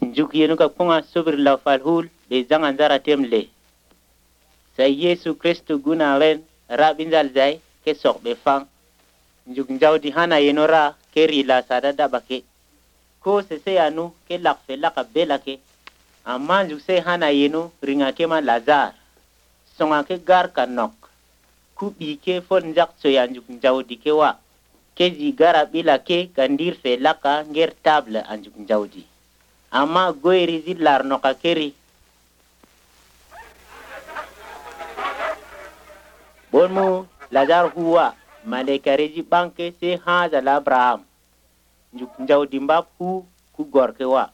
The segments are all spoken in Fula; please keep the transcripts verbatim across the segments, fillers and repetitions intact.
njuk yenu ka punga sobir law falhul be zangan zara temle sa Yesu Kristo guna ren rabin zalzai ke sok be fang njuk njawdi hana yenora ke rila sada dabake ko se se anu ke lakfe laka belake amma njuk se hana yenu ringa ke ma lazar songa ke gar kanok ku bi ke fon jak so ya njuk njawdi ke wa ke zigara bila ke kandir fe laka nger table anjuk njawdi amma goyri zillar no ka keri bonmu lazar huwa maleka reji banke se haza la Abraham njuk njawdi mbap hu ku gorke wa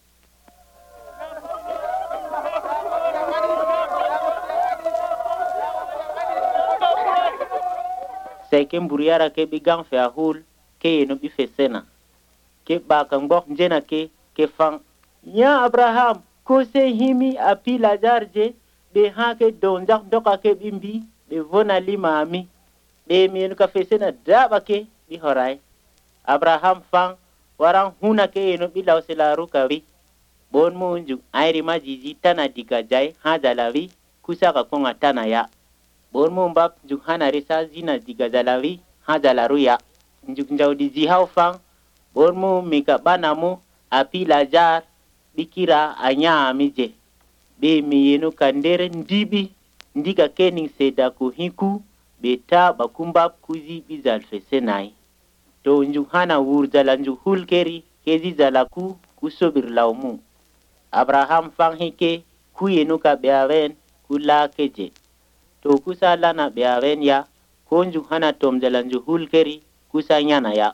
seke mburiara ke bigang fe ahul ke yeno bi fesena ke bakang bok njena ke ke fang ya Abraham ko se himi api lazar je be ha ke donjak doka ke bimbi be vona lima ami be mien ka fesena daba ke bi horai Abraham fang warang huna ke yeno bi lausela rukawi bon mo njuk airi majiji tana diga jai ha dalawi kusaka konga tana ya bon mo mbap njuk hana risa zina diga dalawi ha dalaru ya njuk njawdi zihau fang bon mo mika banamu api lazar bikira anya amije be miyenu kandere ndibi ndika kening seda ku hiku beta bakumbab kuzi bizal fesenai to njuk hana wurzala njuk hulkeri kezi zalaku kusobir laumu Abraham fang hike ku yenu ka beawen kula keje to kusa lana beawen ya ko njuk hana tomzala njuk hulkeri kusa nyana ya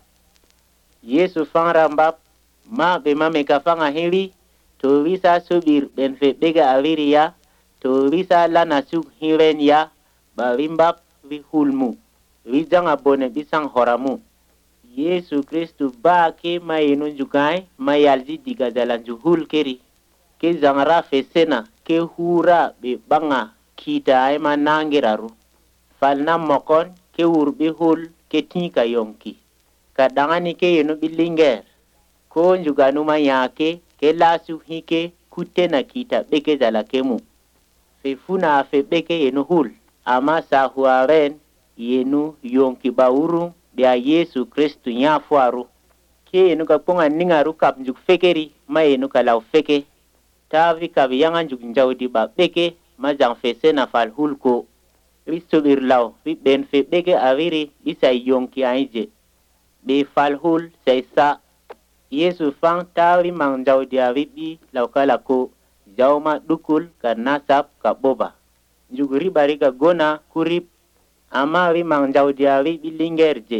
Yesu fang rambab ma be mame ka fanga hili to visa subir ben fe bega aviri ya to visa lana suk hiren ya ba wimbap vi hulmu wijanga bone bisang horamu Yesu Kristu ba ke mayenu jukai mayalji diga jalan juhul keri ke zangara fesena ke hura be banga kita ay manangiraru falna mokon ke urbi hul ke tika yonki kadangani ke yenu bilinger ko njuganu mayake ke lasu hike kutena kita beke zala kemu fe funa fe beke yenu hul ama sahuaren yenu yonki bauru bia Yesu Kristu nyafuaru ke yenu ka ponga ningaru kap njuk fekeri ma yenu ka law feke tavi ka yanga njuk njawdi ba beke ma jang fese na fal hulko risto bir law ri ben fe beke aviri isa yonki aije be fal hul seisa Yesu fang tawi mang jawdi avibi laukala ko jawma dukul ka nasab ka boba njuguri bari ka gona kurip ama wi mang jawdi avibi lingerje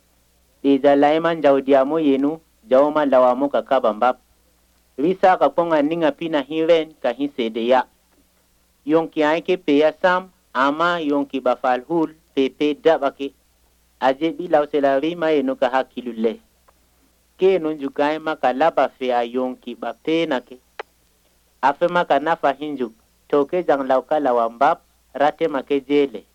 de zalaiman jawdi amo yenu jawma lawamo ka kabambap risa ka ponga ninga pina hiren ka hisede ya yonki aike pe ya sam ama yonki bafal hul pepe dabake aje bi lausela rima yenu ka hakilule ke nunjukai maka laba fe ayonki ba pena ke afe maka nafa hinjuk toke jang lauka lawambap rate make jele